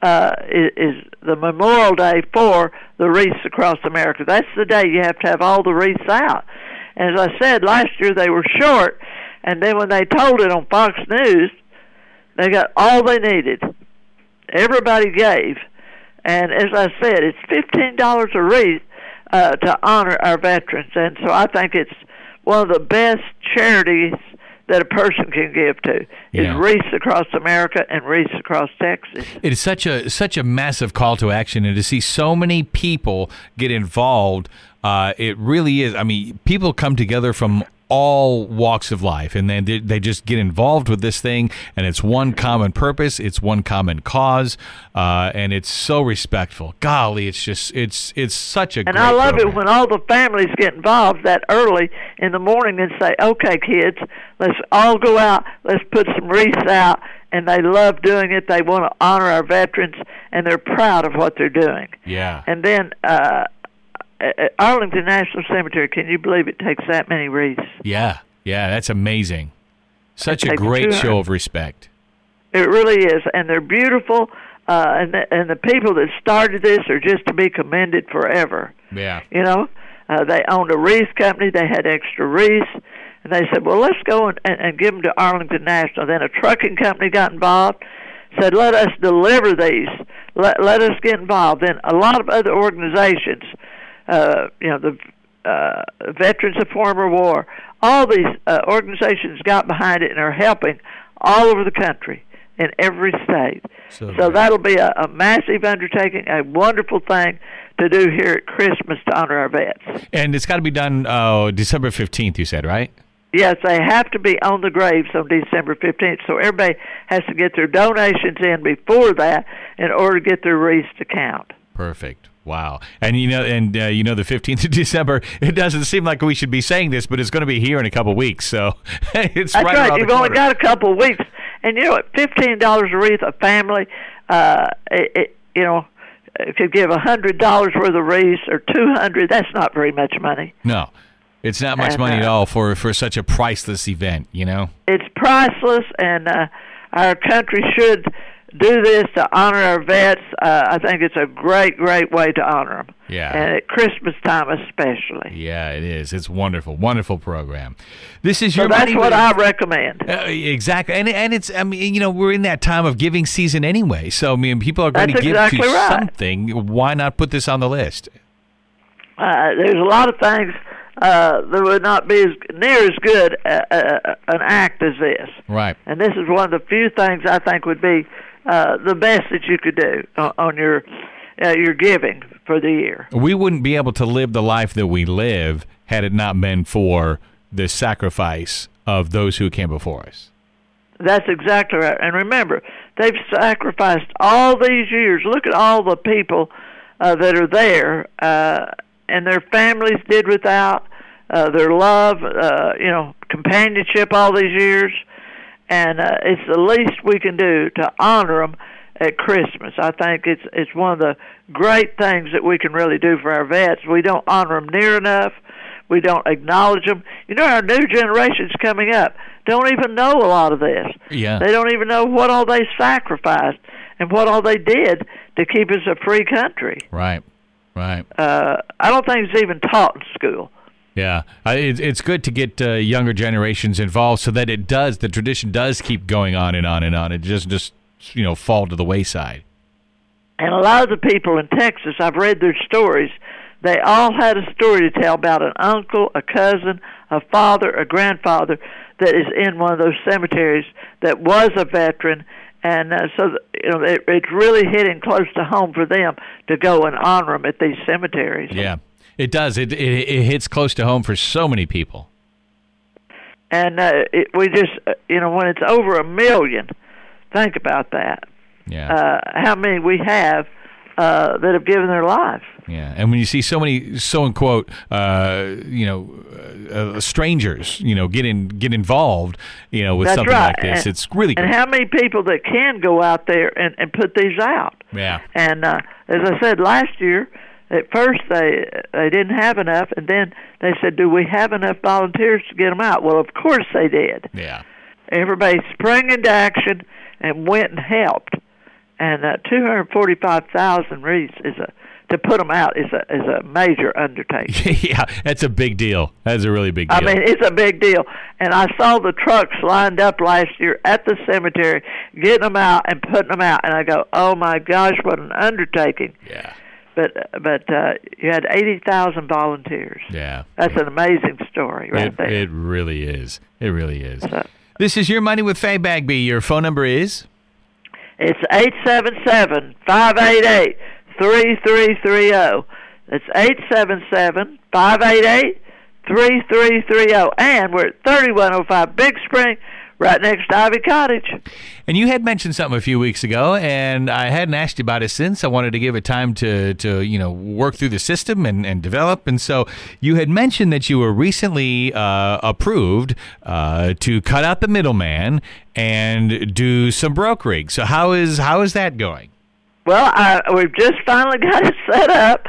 is the Memorial Day for the wreaths across America. That's the day you have to have all the wreaths out. And as I said, last year they were short, and then when they told it on Fox News, they got all they needed. Everybody gave. And as I said, it's $15 a wreath to honor our veterans. And so I think it's one of the best charities that a person can give to is wreaths across America and wreaths across Texas. It is such a massive call to action, and to see so many people get involved, it really is. I mean, people come together from all walks of life, and then they just get involved with this thing, and it's one common purpose, it's one common cause, and it's so respectful. Golly, it's such a great And I love program. it when all the families get involved that early in the morning and say, okay, kids, let's all go out, let's put some wreaths out, and they love doing it. They want to honor our veterans, and they're proud of what they're doing. Yeah. And then Arlington National Cemetery, can you believe it takes that many wreaths? Yeah, that's amazing. Such a great show of respect. It really is, and they're beautiful, and the people that started this are just to be commended forever. Yeah. They owned a wreath company, they had extra wreaths, and they said, well, let's go and give them to Arlington National. Then a trucking company got involved, said, let us deliver these, let us get involved. Then a lot of other organizations, the Veterans of Former War, all these organizations got behind it and are helping all over the country in every state. So that'll be a massive undertaking, a wonderful thing to do here at Christmas to honor our vets. And it's got to be done December 15th, you said, right? Yes, they have to be on the graves on December 15th, so everybody has to get their donations in before that in order to get their wreaths to count. Perfect. Wow. And the 15th of December, it doesn't seem like we should be saying this, but it's going to be here in a couple of weeks. So it's That's right. You've only got a couple of weeks. And you know what? $15 a wreath, a family, could give $100 worth of wreaths or $200. That's not very much money. No, it's not much money at all for such a priceless event, It's priceless, and our country should do this to honor our vets. I think it's a great, great way to honor them. Yeah. And at Christmas time especially. Yeah, it is. It's wonderful, wonderful program. This is So your that's money. what I recommend. Exactly. And it's, we're in that time of giving season anyway. So, people are going That's to give exactly to right. something. Why not put this on the list? There's a lot of things there would not be near as good an act as this. Right. And this is one of the few things I think would be the best that you could do on your giving for the year. We wouldn't be able to live the life that we live had it not been for the sacrifice of those who came before us. That's exactly right. And remember, they've sacrificed all these years. Look at all the people that are there, and their families did without their love, companionship all these years. And it's the least we can do to honor them at Christmas. I think it's one of the great things that we can really do for our vets. We don't honor them near enough. We don't acknowledge them. Our new generations coming up don't even know a lot of this. Yeah. They don't even know what all they sacrificed and what all they did to keep us a free country. Right. I don't think it's even taught in school. Yeah, it's good to get younger generations involved so that the tradition does keep going on and on and on. It just fall to the wayside. And a lot of the people in Texas, I've read their stories. They all had a story to tell about an uncle, a cousin, a father, a grandfather that is in one of those cemeteries that was a veteran, and it's really hitting close to home for them to go and honor them at these cemeteries. Yeah, it does. It hits close to home for so many people. And we just, when it's over 1 million, think about that. Yeah. How many we have that have given their life. Yeah, and when you see so many, quote, strangers, get involved, with That's something right. like this, it's really good. And how many people that can go out there and put these out? Yeah. And as I said last year, at first they didn't have enough, and then they said, "Do we have enough volunteers to get them out?" Well, of course they did. Yeah. Everybody sprang into action and went and helped. And 245,000 wreaths to put them out is a major undertaking. Yeah, that's a big deal. That's a really big deal. I mean, it's a big deal. And I saw the trucks lined up last year at the cemetery, getting them out and putting them out. And I go, oh my gosh, what an undertaking! Yeah. But you had 80,000 volunteers. Yeah. That's an amazing story right there. It really is. It really is. This is Your Money with Faye Bagby. Your phone number is? It's 877-588-3330. It's 877-588-3330. And we're at 3105 Big Spring, right next to Ivy Cottage. And you had mentioned something a few weeks ago, and I hadn't asked you about it since. I wanted to give it time to work through the system and develop. And so you had mentioned that you were recently approved to cut out the middleman and do some brokering. So how is that going? Well, we've just finally got it set up.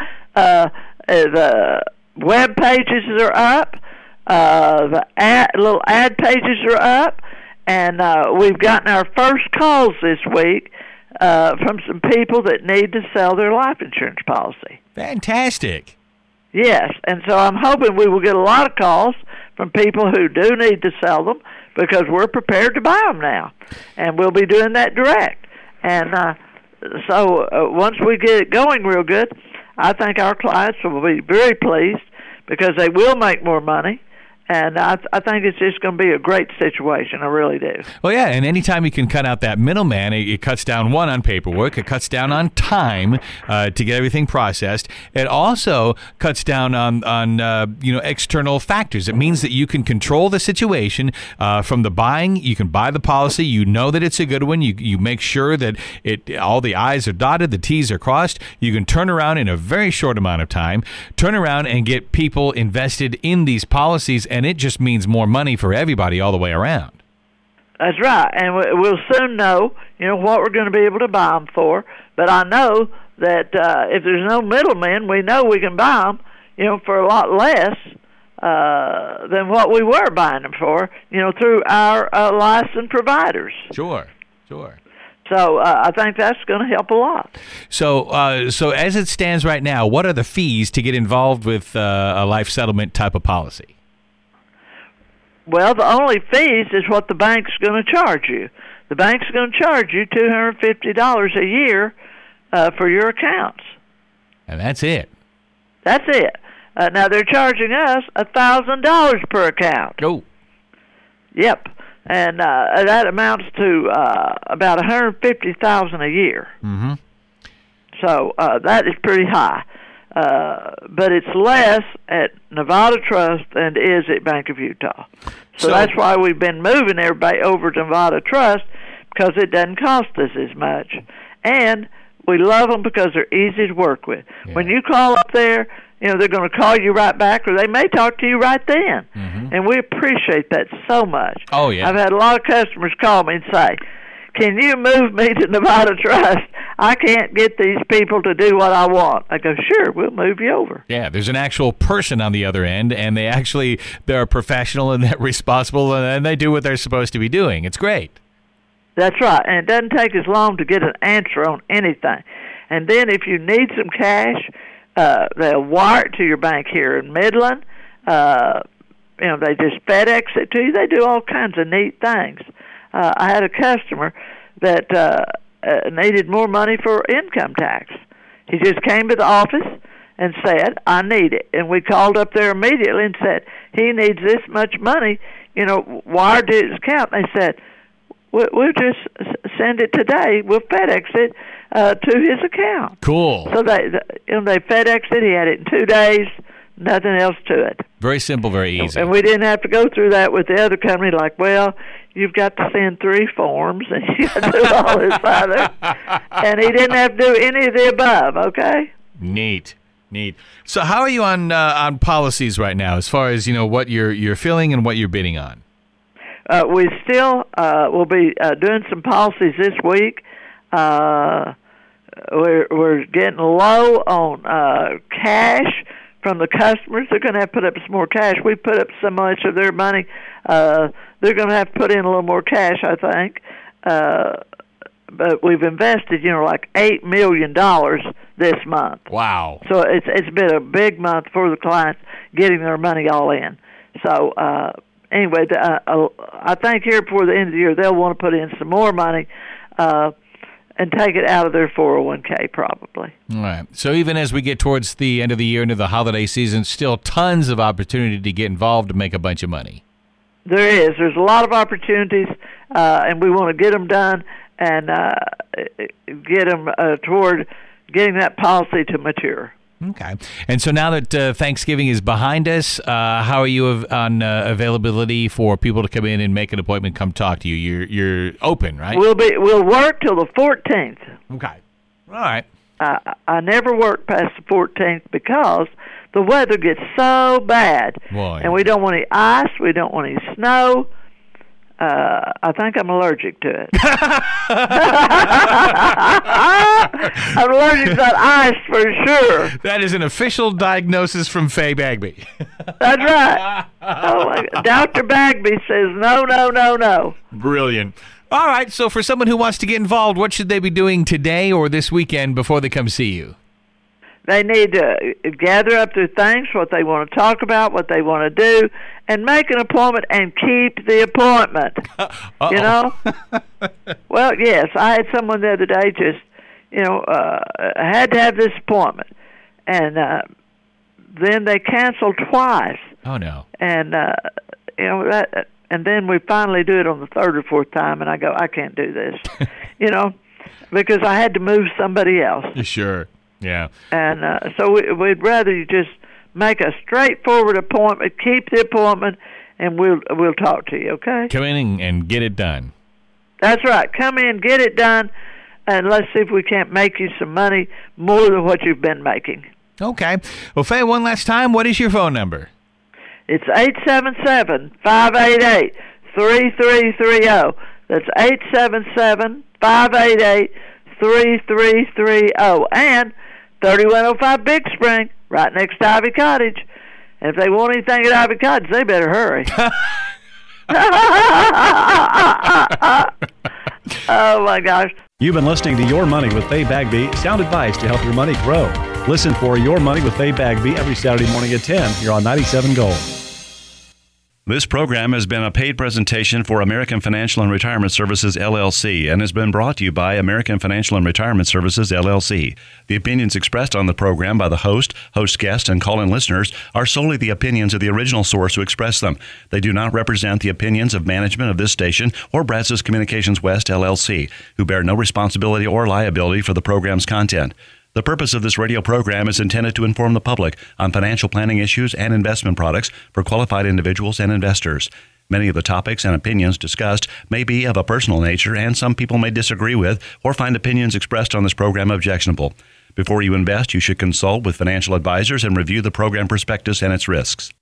The web pages are up. The little ad pages are up. And we've gotten our first calls this week from some people that need to sell their life insurance policy. Fantastic. Yes, and so I'm hoping we will get a lot of calls from people who do need to sell them because we're prepared to buy them now. And we'll be doing that direct. And so once we get it going real good, I think our clients will be very pleased because they will make more money. And I think it's just going to be a great situation. I really do. Well, yeah, and anytime you can cut out that middleman, it cuts down, one, on paperwork. It cuts down on time to get everything processed. It also cuts down on external factors. It means that you can control the situation from the buying. You can buy the policy. You know that it's a good one. You make sure that all the I's are dotted, the T's are crossed. You can turn around in a very short amount of time, turn around and get people invested in these policies, and it just means more money for everybody all the way around. That's right, and we'll soon know, what we're going to be able to buy them for. But I know that if there's no middlemen, we know we can buy them, for a lot less than what we were buying them for, through our licensed providers. Sure. So I think that's going to help a lot. So as it stands right now, what are the fees to get involved with a life settlement type of policy? Well, the only fees is what the bank's going to charge you. The bank's going to charge you $250 a year for your accounts. And that's it. That's it. Now they're charging us $1,000 per account. Oh. Yep, and that amounts to about $150,000 a year. Mm-hmm. So that is pretty high, but it's less at Nevada Trust than it is at Bank of Utah. So that's why we've been moving everybody over to Nevada Trust, because it doesn't cost us as much, and we love them because they're easy to work with. Yeah. When you call up there, they're going to call you right back, or they may talk to you right then. Mm-hmm. And we appreciate that so much. Oh, yeah. I've had a lot of customers call me and say, can you move me to Nevada Trust? I can't get these people to do what I want. I go, sure, we'll move you over. Yeah, there's an actual person on the other end, and they're professional and they're responsible, and they do what they're supposed to be doing. It's great. That's right, and it doesn't take as long to get an answer on anything. And then if you need some cash, they'll wire it to your bank here in Midland. They just FedEx it to you. They do all kinds of neat things. I had a customer that needed more money for income tax. He just came to the office and said, I need it. And we called up there immediately and said, he needs this much money, wired to his account. And they said, we'll just send it today. We'll FedEx it to his account. Cool. So they FedExed it. He had it in 2 days. Nothing else to it. Very simple, very easy. And we didn't have to go through that with the other company, like, well, you've got to send 3 forms, and you got to do all this other. And he didn't have to do any of the above, okay? Neat. So how are you on policies right now, as far as, what you're filling and what you're bidding on? We still will be doing some policies this week. We're getting low on cash from the customers. They're going to have to put up some more cash. We put up so much of their money. They're going to have to put in a little more cash, I think. But we've invested, like $8 million this month. Wow. So it's been a big month for the clients getting their money all in. So anyway, I think here before the end of the year, they'll want to put in some more money and take it out of their 401k probably. All right. So even as we get towards the end of the year, into the holiday season, still tons of opportunity to get involved to make a bunch of money. There is. There's a lot of opportunities, and we want to get them done and get them toward getting that policy to mature. Okay. And so now that Thanksgiving is behind us, how are you on availability for people to come in and make an appointment, come talk to you? You're open, right? We'll work till the 14th. Okay. All right. I never work past the 14th because the weather gets so bad. Boy. And we don't want any ice. We don't want any snow. I think I'm allergic to it. I'm allergic to that ice for sure. That is an official diagnosis from Faye Bagby. That's right. Oh my God. Dr. Bagby says no. Brilliant. All right, so for someone who wants to get involved, what should they be doing today or this weekend before they come see you? They need to gather up their things, what they want to talk about, what they want to do, and make an appointment and keep the appointment. You know? Well, yes, I had someone the other day just, had to have this appointment. And then they canceled twice. Oh, no. And, and then we finally do it on the third or fourth time, and I go, I can't do this, because I had to move somebody else. Sure. Yeah. And so we'd rather you just make a straightforward appointment, keep the appointment, and we'll talk to you, okay? Come in and get it done. That's right. Come in, get it done, and let's see if we can't make you some money more than what you've been making. Okay. Well, Faye, one last time, what is your phone number? It's 877-588-3330. That's 877-588-3330. And 3105 Big Spring, right next to Ivy Cottage. And if they want anything at Ivy Cottage, they better hurry. Oh, my gosh. You've been listening to Your Money with Faye Bagby, sound advice to help your money grow. Listen for Your Money with Faye Bagby every Saturday morning at 10 here on 97 Gold. This program has been a paid presentation for American Financial and Retirement Services, LLC, and has been brought to you by American Financial and Retirement Services, LLC. The opinions expressed on the program by the host, guest, and call-in listeners are solely the opinions of the original source who expressed them. They do not represent the opinions of management of this station or Brazos Communications West, LLC, who bear no responsibility or liability for the program's content. The purpose of this radio program is intended to inform the public on financial planning issues and investment products for qualified individuals and investors. Many of the topics and opinions discussed may be of a personal nature, and some people may disagree with or find opinions expressed on this program objectionable. Before you invest, you should consult with financial advisors and review the program prospectus and its risks.